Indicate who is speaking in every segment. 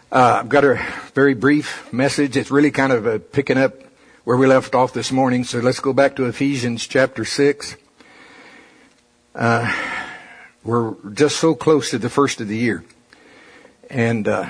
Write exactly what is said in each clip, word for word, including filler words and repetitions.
Speaker 1: Uh, I've got a very brief message. It's really kind of uh, picking up where we left off this morning. So let's go back to Ephesians chapter six. Uh, we're just so close to the first of the year. And uh,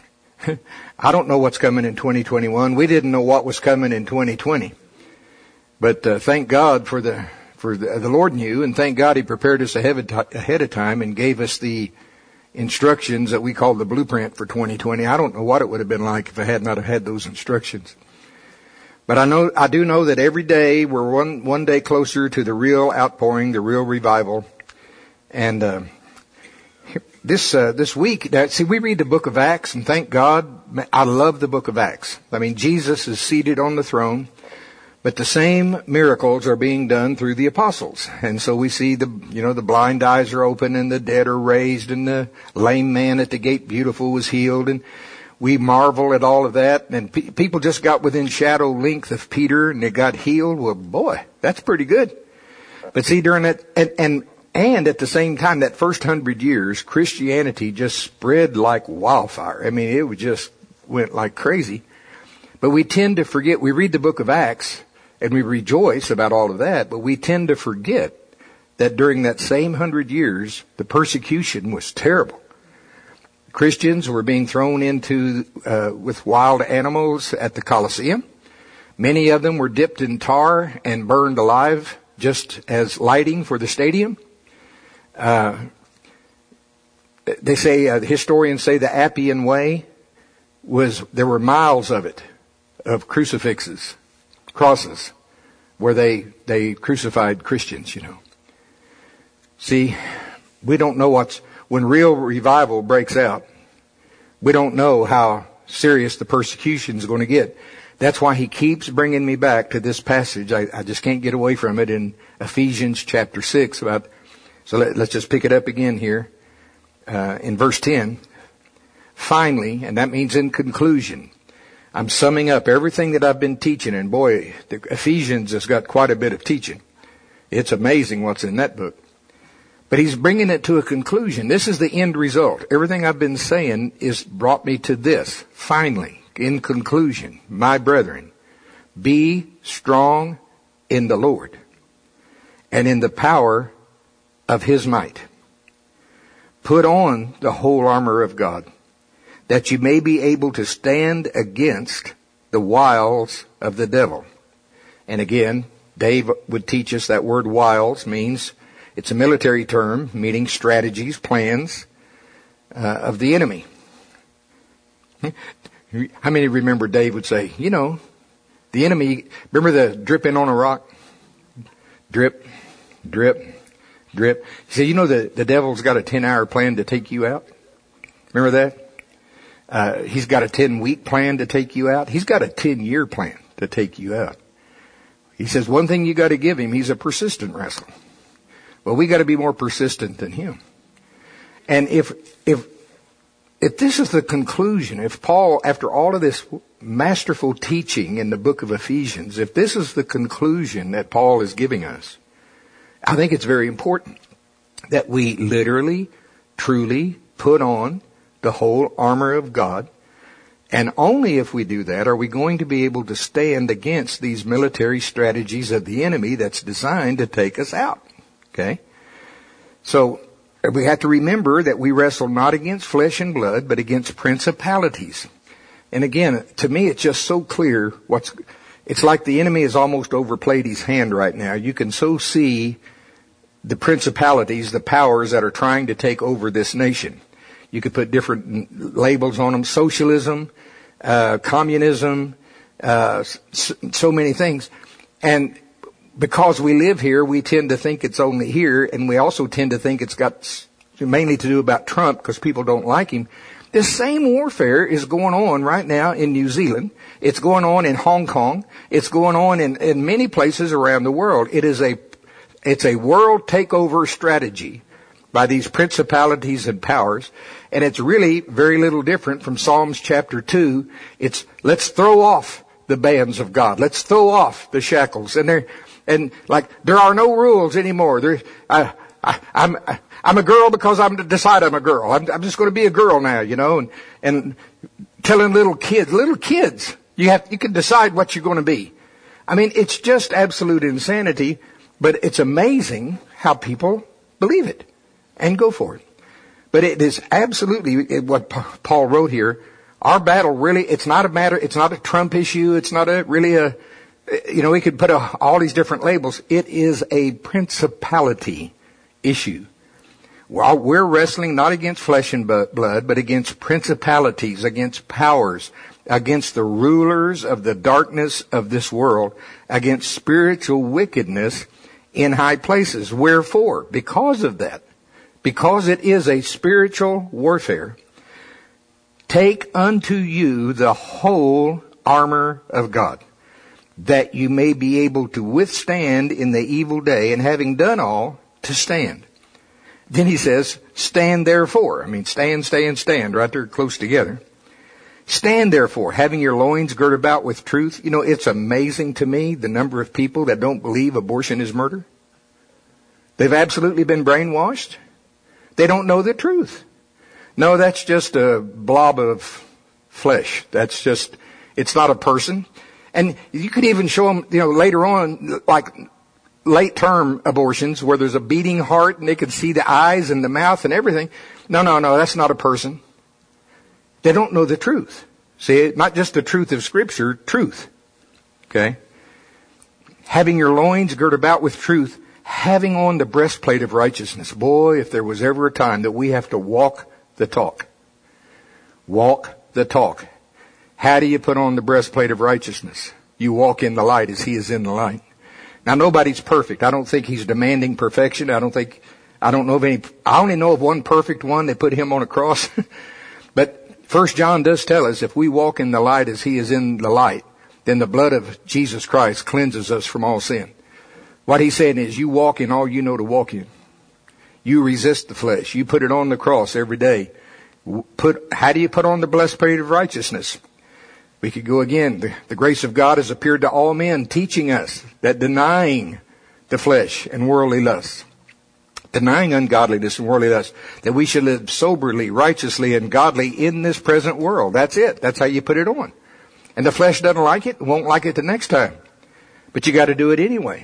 Speaker 1: I don't know what's coming in twenty twenty-one. We didn't know what was coming in twenty twenty. But uh, thank God for the for the, the Lord knew, and thank God He prepared us ahead of, ahead of time and gave us the instructions that we call the blueprint for twenty twenty. I don't know what it would have been like if I had not have had those instructions. But I know, I do know that every day we're one, one day closer to the real outpouring, the real revival. And, uh, this, uh, this week, that, see, we read the book of Acts, and thank God, I love the book of Acts. I mean, Jesus is seated on the throne, but the same miracles are being done through the apostles. And so we see the, you know, the blind eyes are open and the dead are raised and the lame man at the gate beautiful was healed. And we marvel at all of that. And pe- people just got within shadow length of Peter and they got healed. Well, boy, that's pretty good. But see, during that, and, and, and at the same time, that first hundred years, Christianity just spread like wildfire. I mean, it just went like crazy. But we tend to forget, we read the book of Acts, and we rejoice about all of that, but we tend to forget that during that same hundred years, the persecution was terrible. Christians were being thrown into, uh, with wild animals at the Colosseum. Many of them were dipped in tar and burned alive just as lighting for the stadium. Uh, they say, uh, the historians say the Appian Way was, there were miles of it, of crucifixes. Crosses where they, they crucified Christians, you know. See, we don't know what's, when real revival breaks out, we don't know how serious the persecution is going to get. That's why he keeps bringing me back to this passage. I, I just can't get away from it in Ephesians chapter six. About, so let, let's just pick it up again here uh, in verse ten. Finally, and that means in conclusion, I'm summing up everything that I've been teaching, and boy, the Ephesians has got quite a bit of teaching. It's amazing what's in that book. But he's bringing it to a conclusion. This is the end result. Everything I've been saying is brought me to this. Finally, in conclusion, my brethren, be strong in the Lord and in the power of His might. Put on the whole armor of God, that you may be able to stand against the wiles of the devil. And again, Dave would teach us that word wiles means, it's a military term, meaning strategies, plans uh, of the enemy. How many remember Dave would say, you know, the enemy, remember the dripping on a rock? Drip, drip, drip. He said, you know, the, the devil's got a ten-hour plan to take you out? Remember that? Uh, he's got a ten-week plan to take you out. He's got a ten-year plan to take you out. He says one thing you got to give him, he's a persistent wrestler. Well, we got to be more persistent than him. And if, if, if this is the conclusion, if Paul, after all of this masterful teaching in the book of Ephesians, if this is the conclusion that Paul is giving us, I think it's very important that we literally, truly put on the whole armor of God. And only if we do that are we going to be able to stand against these military strategies of the enemy that's designed to take us out. Okay? So we have to remember that we wrestle not against flesh and blood, but against principalities. And again, to me, it's just so clear what's, it's like the enemy has almost overplayed his hand right now. You can so see the principalities, the powers that are trying to take over this nation. You could put different labels on them, socialism, uh, communism, uh, so, so many things. And because we live here, we tend to think it's only here, and we also tend to think it's got mainly to do about Trump because people don't like him. This same warfare is going on right now in New Zealand. It's going on in Hong Kong. It's going on in, in many places around the world. It is a, it's a world takeover strategy by these principalities and powers. And it's really very little different from Psalms chapter two. It's, let's throw off the bands of God. Let's throw off the shackles. And there, and like, there are no rules anymore. There, I, I, I'm, I'm a girl because I'm to decide I'm a girl. I'm, I'm just going to be a girl now, you know, and, and telling little kids, little kids, you have, you can decide what you're going to be. I mean, it's just absolute insanity, but it's amazing how people believe it and go for it. But it is absolutely what Paul wrote here. Our battle really, it's not a matter, it's not a Trump issue. It's not a really a, you know, we could put a, all these different labels. It is a principality issue. Well, we're wrestling not against flesh and blood, but against principalities, against powers, against the rulers of the darkness of this world, against spiritual wickedness in high places. Wherefore? Because of that. Because it is a spiritual warfare. Take unto you the whole armor of God, that you may be able to withstand in the evil day, and having done all, to stand. Then he says, stand therefore. I mean, stand, stand, stand, right there close together. Stand therefore, having your loins girt about with truth. You know, it's amazing to me the number of people that don't believe abortion is murder. They've absolutely been brainwashed. They don't know the truth. No, that's just a blob of flesh. That's just, it's not a person. And you could even show them, you know, later on, like late term abortions where there's a beating heart and they can see the eyes and the mouth and everything. No, no, no, that's not a person. They don't know the truth. See, not just the truth of Scripture, truth. Okay? Having your loins girt about with truth, having on the breastplate of righteousness. Boy, if there was ever a time that we have to walk the talk. Walk the talk. How do you put on the breastplate of righteousness? You walk in the light as he is in the light. Now, nobody's perfect. I don't think he's demanding perfection. I don't think, I don't know of any, I only know of one perfect one. They put him on a cross. But First John does tell us if we walk in the light as he is in the light, then the blood of Jesus Christ cleanses us from all sin. What he's saying is you walk in all you know to walk in. You resist the flesh. You put it on the cross every day. Put, how do you put on the blessed plate of righteousness? We could go again. The, the grace of God has appeared to all men, teaching us that denying the flesh and worldly lusts, denying ungodliness and worldly lusts, that we should live soberly, righteously, and godly in this present world. That's it. That's how you put it on. And the flesh doesn't like it, won't like it the next time. But you got to do it anyway.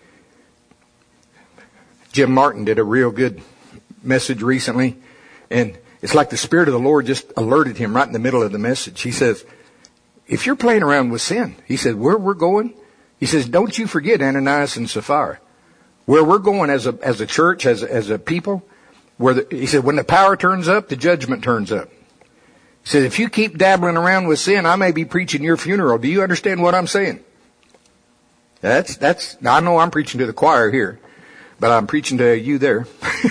Speaker 1: Jim Martin did a real good message recently, and it's like the Spirit of the Lord just alerted him right in the middle of the message. He says, if you're playing around with sin, he said, where we're going, he says, don't you forget Ananias and Sapphira. Where we're going as a as a church, as a, as a people, where the, he said, when the power turns up, the judgment turns up. He said, if you keep dabbling around with sin, I may be preaching your funeral. Do you understand what I'm saying? That's, that's, I know I'm preaching to the choir here, but I'm preaching to you there.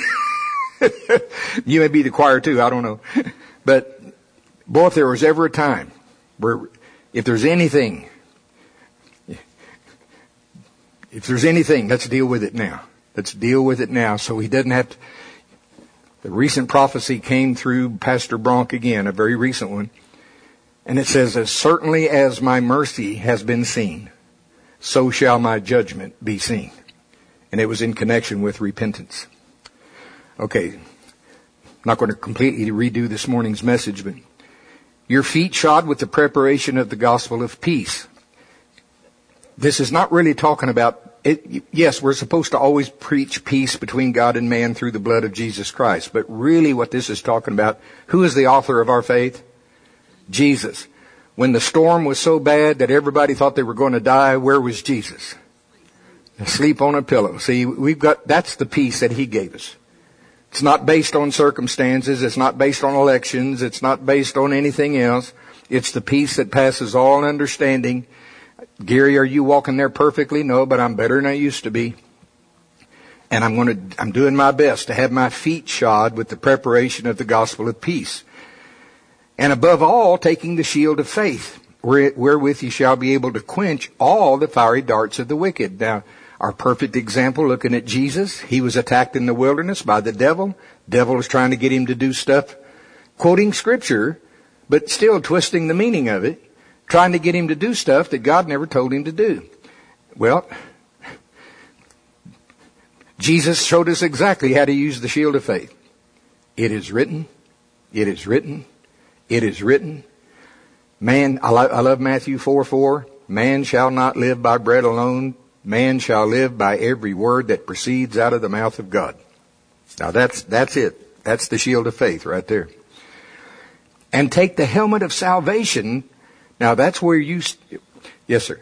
Speaker 1: You may be the choir too, I don't know. But, boy, if there was ever a time where, if there's anything, if there's anything, let's deal with it now. Let's deal with it now so he doesn't have to. The recent prophecy came through Pastor Bronk again, a very recent one. And it says, as certainly as my mercy has been seen, so shall my judgment be seen. And it was in connection with repentance. Okay, I'm not going to completely redo this morning's message, but your feet shod with the preparation of the gospel of peace. This is not really talking about, it, yes, we're supposed to always preach peace between God and man through the blood of Jesus Christ. But really what this is talking about, who is the author of our faith? Jesus. When the storm was so bad that everybody thought they were going to die, where was Jesus? Asleep on a pillow. See, we've got, that's the peace that he gave us. It's not based on circumstances. It's not based on elections. It's not based on anything else. It's the peace that passes all understanding. Gary, are you walking there perfectly? No, but I'm better than I used to be. And I'm going to, I'm doing my best to have my feet shod with the preparation of the gospel of peace. And above all, taking the shield of faith, wherewith you shall be able to quench all the fiery darts of the wicked. Now, our perfect example, looking at Jesus, he was attacked in the wilderness by the devil. Devil was trying to get him to do stuff, quoting scripture, but still twisting the meaning of it, trying to get him to do stuff that God never told him to do. Well, Jesus showed us exactly how to use the shield of faith. It is written. It is written. It is written. Man, I, lo- I love Matthew four four. Man shall not live by bread alone. Man shall live by every word that proceeds out of the mouth of God. Now that's, that's it. That's the shield of faith right there. And take the helmet of salvation. Now that's where you, st- yes sir.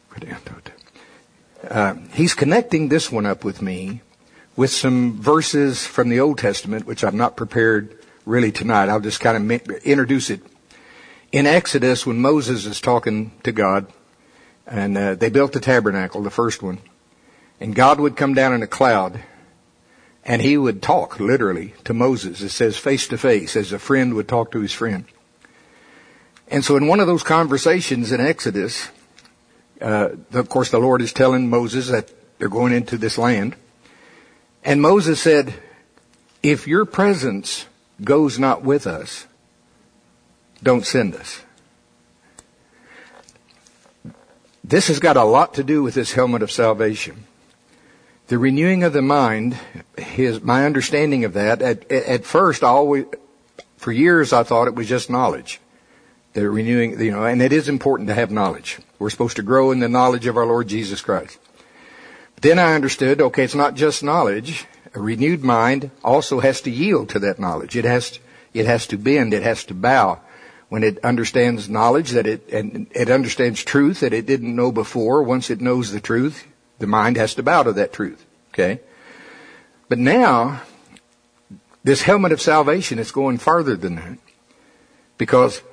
Speaker 1: Uh, he's connecting this one up with me with some verses from the Old Testament, which I'm not prepared really tonight. I'll just kind of introduce it. In Exodus, when Moses is talking to God, and uh, they built the tabernacle, the first one, and God would come down in a cloud, and he would talk literally to Moses. It says face to face, as a friend would talk to his friend. And so in one of those conversations in Exodus, uh, of course the Lord is telling Moses that they're going into this land. And Moses said, if your presence goes not with us, don't send us. This has got a lot to do with this helmet of salvation. The renewing of the mind, his, my understanding of that, at, at first I always, for years I thought it was just knowledge. The renewing, you know, and it is important to have knowledge. We're supposed to grow in the knowledge of our Lord Jesus Christ. But then I understood, okay, it's not just knowledge. A renewed mind also has to yield to that knowledge. It has to, it has to bend, it has to bow. When it understands knowledge, that it, and it understands truth that it didn't know before, once it knows the truth, the mind has to bow to that truth. Okay? But now, this helmet of salvation is going farther than that. Because,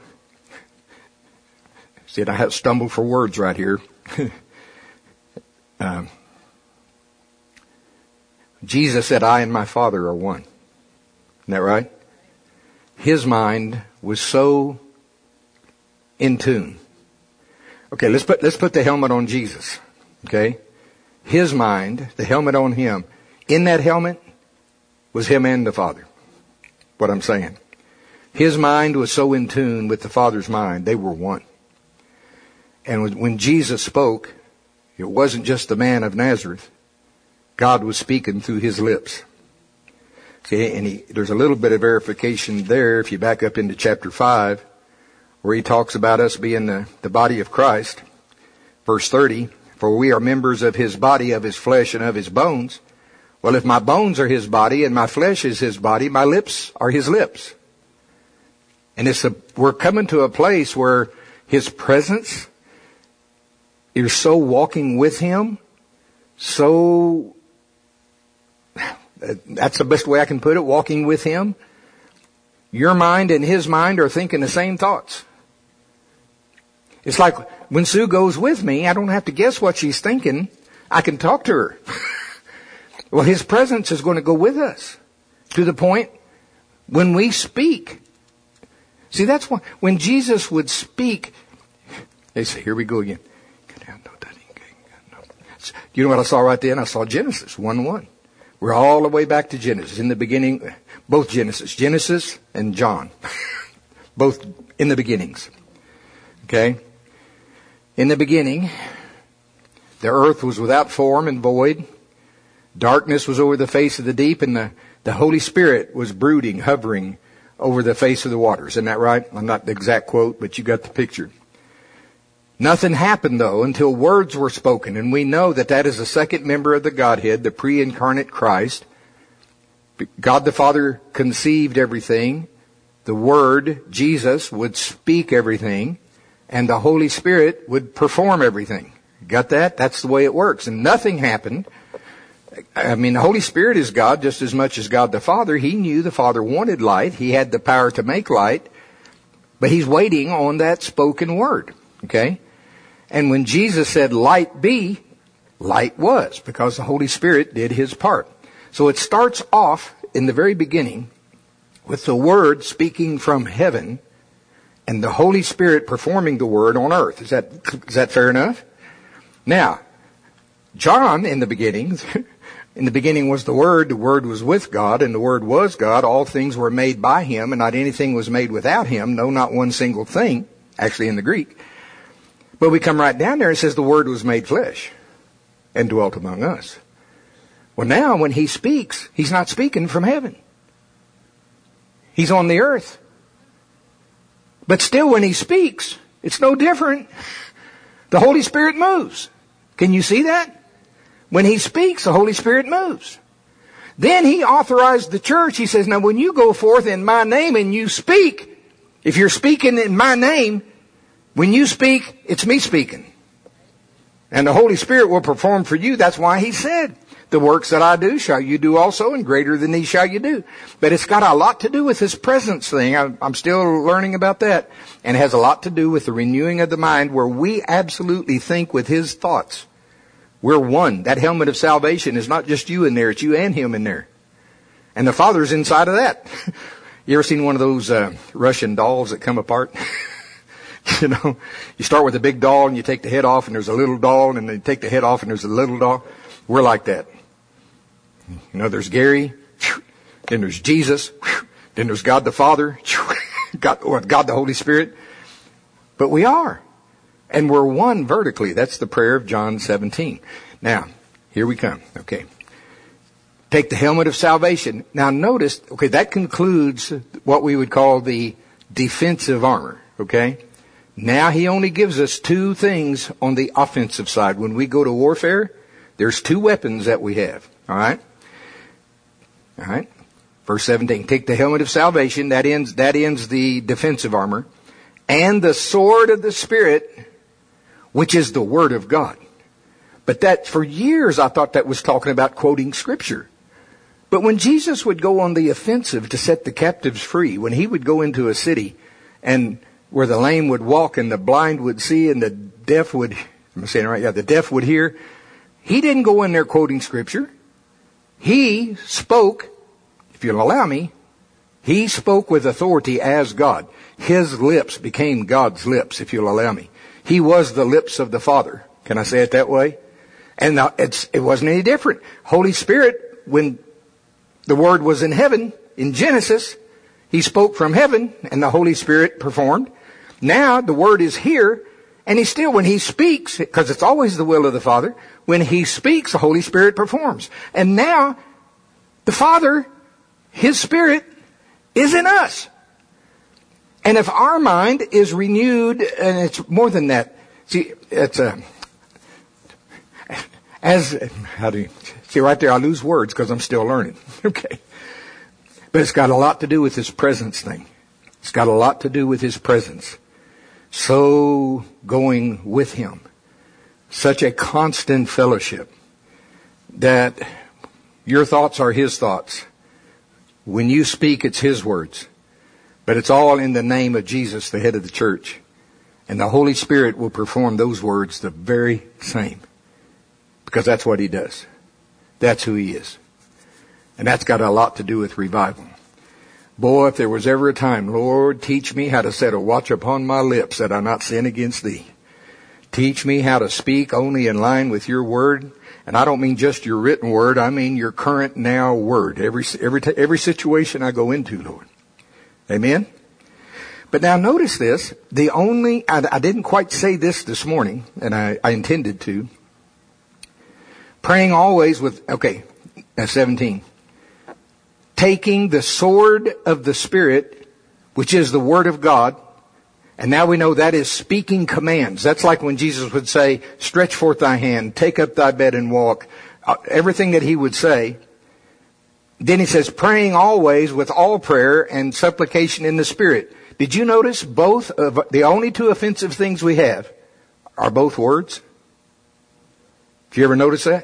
Speaker 1: see, I have stumbled for words right here. um, Jesus said, I and my Father are one. Isn't that right? His mind was so in tune. Okay, let's put, let's put the helmet on Jesus. Okay? His mind, the helmet on him. In that helmet was him and the Father. What I'm saying. His mind was so in tune with the Father's mind, they were one. And when Jesus spoke, it wasn't just the man of Nazareth. God was speaking through his lips. Okay, and he, there's a little bit of verification there if you back up into chapter five, where he talks about us being the, the body of Christ. Verse thirty, for we are members of his body, of his flesh, and of his bones. Well, if my bones are his body and my flesh is his body, my lips are his lips. And it's a, we're coming to a place where his presence, you're so walking with him, so, that's the best way I can put it, walking with him. Your mind and his mind are thinking the same thoughts. It's like when Sue goes with me, I don't have to guess what she's thinking. I can talk to her. Well, his presence is going to go with us to the point when we speak. See, that's why when Jesus would speak, they say, here we go again. You know what I saw right then? I saw Genesis one one. We're all the way back to Genesis. In the beginning, both Genesis, Genesis and John. Both in the beginnings. Okay? In the beginning, the earth was without form and void. Darkness was over the face of the deep, and the, the Holy Spirit was brooding, hovering over the face of the waters. Isn't that right? I'm not the exact quote, but you got the picture. Nothing happened, though, until words were spoken. And we know that that is the second member of the Godhead, the pre-incarnate Christ. God the Father conceived everything. The Word, Jesus, would speak everything. And the Holy Spirit would perform everything. Got that? That's the way it works. And nothing happened. I mean, the Holy Spirit is God just as much as God the Father. He knew the Father wanted light. He had the power to make light. But He's waiting on that spoken word. Okay? And when Jesus said, light be, light was, because the Holy Spirit did His part. So it starts off in the very beginning with the Word speaking from heaven and the Holy Spirit performing the Word on earth. Is that, is that fair enough? Now, John in the beginning, in the beginning was the Word, the Word was with God, and the Word was God. All things were made by Him, and not anything was made without Him. No, not one single thing, actually in the Greek. But we come right down there and it says the Word was made flesh and dwelt among us. Well, now when he speaks, he's not speaking from heaven. He's on the earth. But still when he speaks, it's no different. The Holy Spirit moves. Can you see that? When he speaks, the Holy Spirit moves. Then he authorized the church. He says, now when you go forth in my name and you speak, if you're speaking in my name, when you speak, it's me speaking. And the Holy Spirit will perform for you. That's why he said, the works that I do shall you do also, and greater than these shall you do. But it's got a lot to do with this presence thing. I'm still learning about that. And it has a lot to do with the renewing of the mind, where we absolutely think with his thoughts. We're one. That helmet of salvation is not just you in there, it's you and him in there. And the Father's inside of that. You ever seen one of those uh, Russian dolls that come apart? You know, you start with a big doll and you take the head off and there's a little doll, and then you take the head off and there's a little doll. We're like that. You know, there's Gary, then there's Jesus, then there's God the Father, God, or God the Holy Spirit. But we are. And we're one vertically. That's the prayer of John seventeen. Now, here we come. Okay. Take the helmet of salvation. Now notice, okay, that concludes what we would call the defensive armor. Okay. Now he only gives us two things on the offensive side. When we go to warfare, there's two weapons that we have. All right. All right. Verse seventeen. Take the helmet of salvation. That ends, that ends the defensive armor. And the sword of the Spirit, which is the Word of God. But that, for years, I thought that was talking about quoting Scripture. But when Jesus would go on the offensive to set the captives free, when he would go into a city and where the lame would walk and the blind would see and the deaf would, am I saying it right? Yeah, the deaf would hear. He didn't go in there quoting Scripture. He spoke, if you'll allow me, he spoke with authority as God. His lips became God's lips, if you'll allow me. He was the lips of the Father. Can I say it that way? And it's, it wasn't any different. Holy Spirit, when the Word was in heaven, in Genesis, he spoke from heaven and the Holy Spirit performed. Now the Word is here, and he still, when he speaks, because it's always the will of the Father, when he speaks, the Holy Spirit performs. And now the Father, his Spirit, is in us. And if our mind is renewed, and it's more than that. See, it's a, as, how do you, see right there, I lose words because I'm still learning. Okay. But it's got a lot to do with his presence thing. It's got a lot to do with his presence. So going with him. Such a constant fellowship that your thoughts are his thoughts. When you speak, it's his words. But it's all in the name of Jesus, the head of the church. And the Holy Spirit will perform those words the very same. Because that's what he does. That's who he is. And that's got a lot to do with revival. Boy, if there was ever a time, Lord, teach me how to set a watch upon my lips that I not sin against thee. Teach me how to speak only in line with your word. And I don't mean just your written word. I mean your current now word. Every, every, every situation I go into, Lord. Amen? But now notice this. The only, I, I didn't quite say this this morning, and I, I intended to. Praying always with, okay, that's seventeen. Taking the sword of the Spirit, which is the Word of God. And now we know that is speaking commands. That's like when Jesus would say, stretch forth thy hand, take up thy bed and walk. Uh, everything that he would say. Then he says, praying always with all prayer and supplication in the Spirit. Did you notice both of the only two offensive things we have are both words? Did you ever notice that?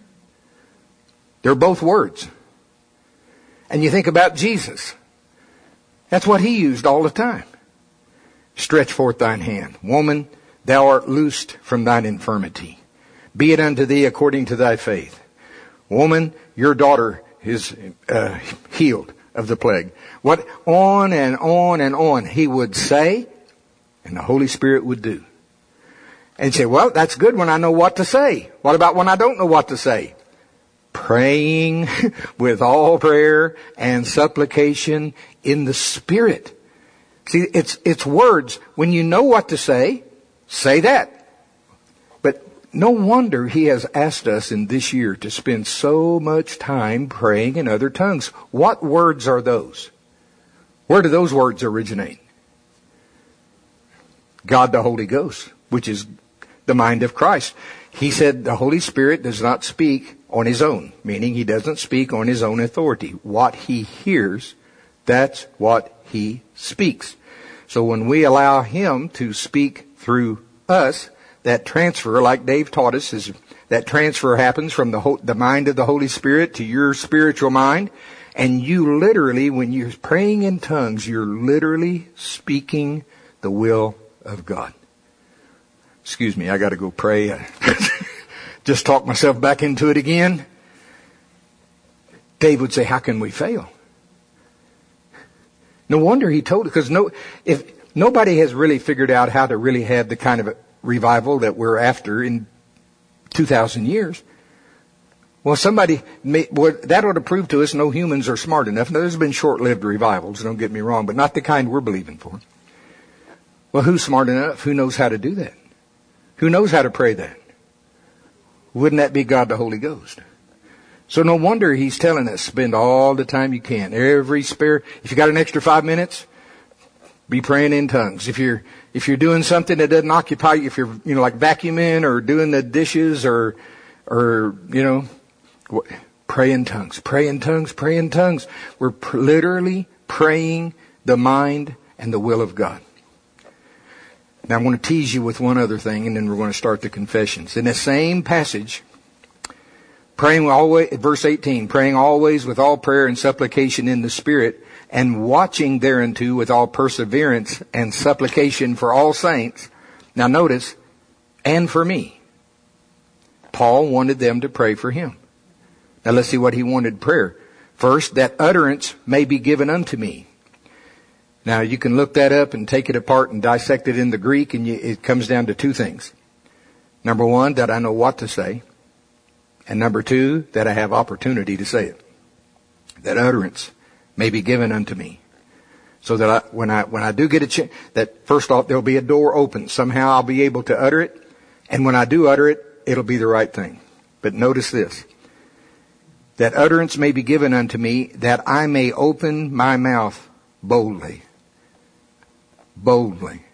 Speaker 1: They're both words. And you think about Jesus. That's what he used all the time. Stretch forth thine hand. Woman, thou art loosed from thine infirmity. Be it unto thee according to thy faith. Woman, your daughter is uh, healed of the plague. What on and on and on he would say, and the Holy Spirit would do. And say, well, that's good when I know what to say. What about when I don't know what to say? Praying with all prayer and supplication in the Spirit. See, it's, it's words. When you know what to say, say that. But no wonder he has asked us in this year to spend so much time praying in other tongues. What words are those? Where do those words originate? God the Holy Ghost, which is the mind of Christ. He said the Holy Spirit does not speak on his own, meaning he doesn't speak on his own authority. What he hears, that's what he speaks. So when we allow him to speak through us, that transfer, like Dave taught us, is that transfer happens from the whole, the mind of the Holy Spirit to your spiritual mind. And you literally, when you're praying in tongues, you're literally speaking the will of God. Excuse me, I got to go pray. Just talk myself back into it again. Dave would say, how can we fail? No wonder he told it, because no, if nobody has really figured out how to really have the kind of a revival that we're after in two thousand years. Well, somebody, may, well, that ought to prove to us no humans are smart enough. Now, there's been short-lived revivals, don't get me wrong, but not the kind we're believing for. Well, who's smart enough? Who knows how to do that? Who knows how to pray that? Wouldn't that be God the Holy Ghost? So no wonder he's telling us, spend all the time you can. Every spare, if you got an extra five minutes, be praying in tongues. If you're, if you're doing something that doesn't occupy you, if you're, you know, like vacuuming or doing the dishes or, or, you know, pray in tongues, pray in tongues, pray in tongues. We're pr- literally praying the mind and the will of God. Now I want to tease you with one other thing, and then we're going to start the confessions. In the same passage, praying always, verse eighteen, praying always with all prayer and supplication in the Spirit, and watching thereunto with all perseverance and supplication for all saints. Now notice, and for me. Paul wanted them to pray for him. Now let's see what he wanted prayer. First, that utterance may be given unto me. Now you can look that up and take it apart and dissect it in the Greek, and you, it comes down to two things. Number one, that I know what to say. And number two, that I have opportunity to say it. That utterance may be given unto me. So that I, when I, when I do get a chance, that first off, there'll be a door open. Somehow I'll be able to utter it. And when I do utter it, it'll be the right thing. But notice this. That utterance may be given unto me, that I may open my mouth boldly. Boldly.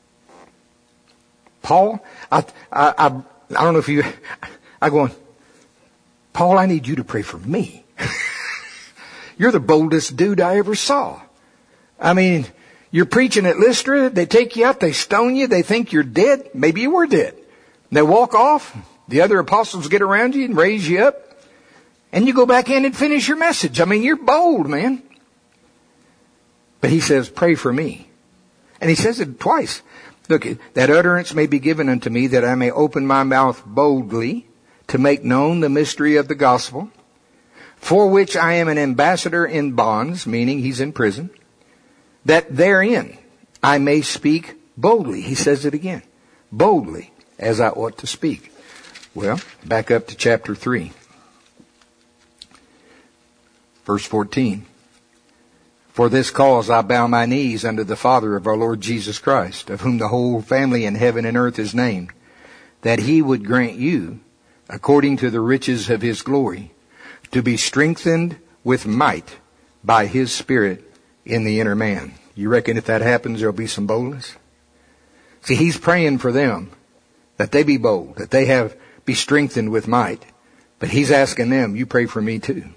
Speaker 1: Paul, I, I, I, I don't know if you, I go on, Paul, I need you to pray for me. You're the boldest dude I ever saw. I mean, you're preaching at Lystra, they take you out, they stone you, they think you're dead. Maybe you were dead. They walk off, the other apostles get around you and raise you up, and you go back in and finish your message. I mean, you're bold, man. But he says, pray for me. And he says it twice. Look, that utterance may be given unto me, that I may open my mouth boldly to make known the mystery of the gospel, for which I am an ambassador in bonds, meaning he's in prison, that therein I may speak boldly. He says it again. Boldly, as I ought to speak. Well, back up to chapter three. Verse fourteen. For this cause I bow my knees unto the Father of our Lord Jesus Christ, of whom the whole family in heaven and earth is named, that he would grant you, according to the riches of his glory, to be strengthened with might by his Spirit in the inner man. You reckon if that happens, there'll be some boldness? See, he's praying for them, that they be bold, that they have be strengthened with might. But he's asking them, you pray for me too.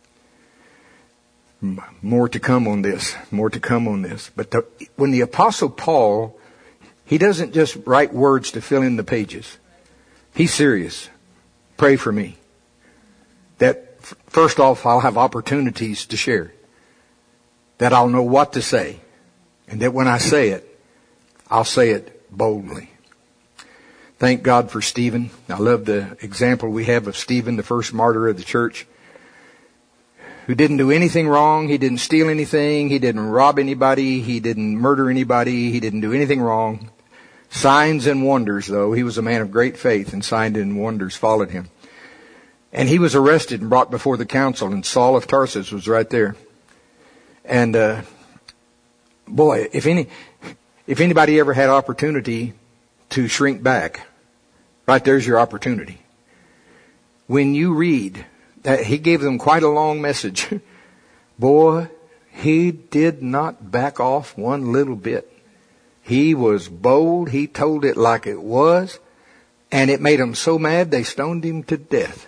Speaker 1: More to come on this, more to come on this. But the, when the Apostle Paul, he doesn't just write words to fill in the pages. He's serious. Pray for me. That first off, I'll have opportunities to share. That I'll know what to say. And that when I say it, I'll say it boldly. Thank God for Stephen. I love the example we have of Stephen, the first martyr of the church, who didn't do anything wrong. He didn't steal anything. He didn't rob anybody. He didn't murder anybody. He didn't do anything wrong. Signs and wonders, though. He was a man of great faith, and signs and wonders followed him. And he was arrested and brought before the council, and Saul of Tarsus was right there. And, uh, boy, if any, if anybody ever had opportunity to shrink back Right there's your opportunity. When you read that he gave them quite a long message, boy, he did not back off one little bit. He was bold. He told it like it was. And it made them so mad they stoned him to death.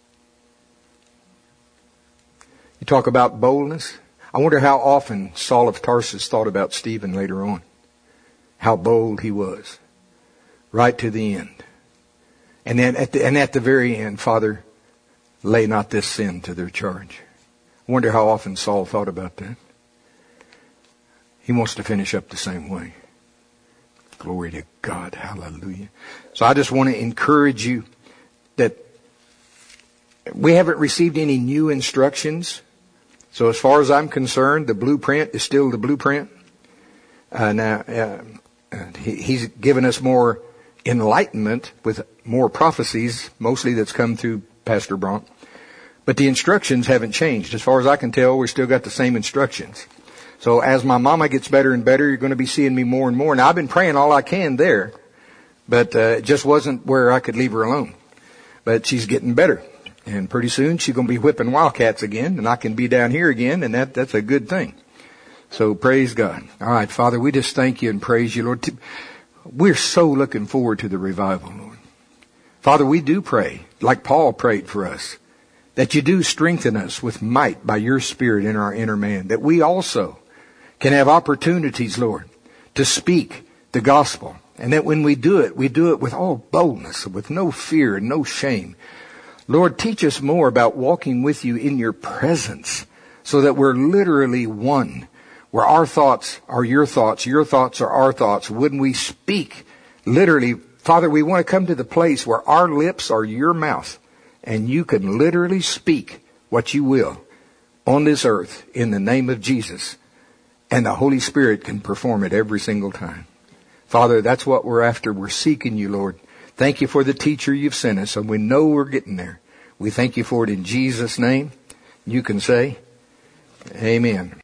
Speaker 1: You talk about boldness. I wonder how often Saul of Tarsus thought about Stephen later on. How bold he was. Right to the end. And then at the, and at the very end, Father, lay not this sin to their charge. I wonder how often Saul thought about that. He wants to finish up the same way. Glory to God. Hallelujah. So I just want to encourage you that we haven't received any new instructions. So as far as I'm concerned, the blueprint is still the blueprint. Uh, now, uh, he, he's given us more enlightenment with more prophecies, mostly that's come through Pastor Bronk. But the instructions haven't changed. As far as I can tell, we've still got the same instructions. So as my mama gets better and better, you're going to be seeing me more and more. Now, I've been praying all I can there, but uh, it just wasn't where I could leave her alone. But she's getting better. And pretty soon she's going to be whipping wildcats again, and I can be down here again, and that that's a good thing. So praise God. All right, Father, we just thank you and praise you, Lord. We're so looking forward to the revival, Lord. Father, we do pray, like Paul prayed for us, that you do strengthen us with might by your Spirit in our inner man, that we also can have opportunities, Lord, to speak the gospel. And that when we do it, we do it with all boldness, with no fear and no shame. Lord, teach us more about walking with you in your presence so that we're literally one, where our thoughts are your thoughts, your thoughts are our thoughts. When we speak, literally, Father, we want to come to the place where our lips are your mouth and you can literally speak what you will on this earth in the name of Jesus. And the Holy Spirit can perform it every single time. Father, that's what we're after. We're seeking you, Lord. Thank you for the teacher you've sent us, and we know we're getting there. We thank you for it in Jesus' name. You can say, amen.